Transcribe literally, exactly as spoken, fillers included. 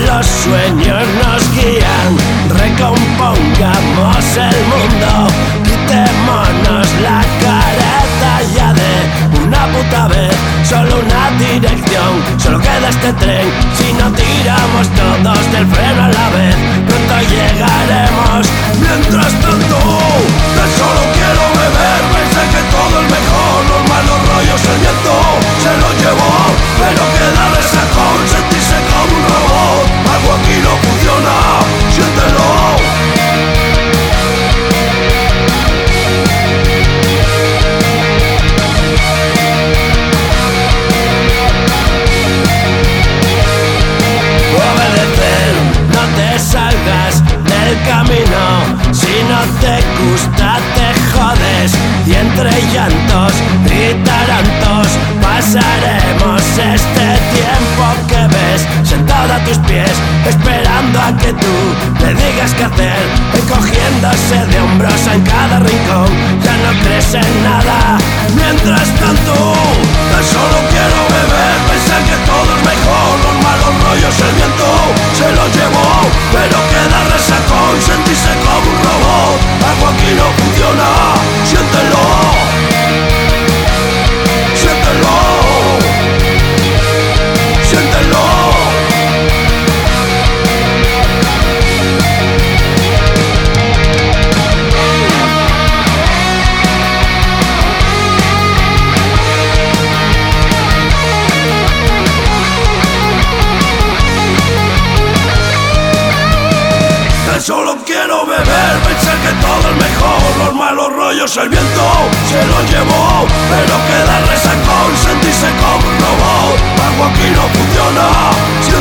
los sueños nos guían. Recompongamos el mundo, quitémonos la careta ya de una puta vez. Solo una dirección, solo queda este tren. Si no tiramos todos del freno a la vez, pronto llegaremos. Mientras tanto, tan solo quiero beber. Pensé que todo es mejor, los malos rollos el viento se lo llevó, pero queda resacón, sentirse como un robot. Algo aquí no funciona, siéntelo. Obedecer, no te salgas del camino. Si no te gusta te jodes, y entre llantos y tarantos pasaremos este tiempo que ves sentado a tus pies, esperando a que tú le digas qué hacer, encogiéndose de hombros en cada rincón. Ya no crees en nada. Mientras tanto, tan solo quiero beber. Pensar que todo es mejor, los malos rollos el viento se los llevó, pero queda resacón, sentirse como un robot. Algo aquí no funciona, siéntelo, siéntelo, siéntelo. Solo quiero beber, pensar que todo es mejor, los malos rollos el viento se los llevó, pero queda resacón, sentirse como un robot. Algo aquí no funciona.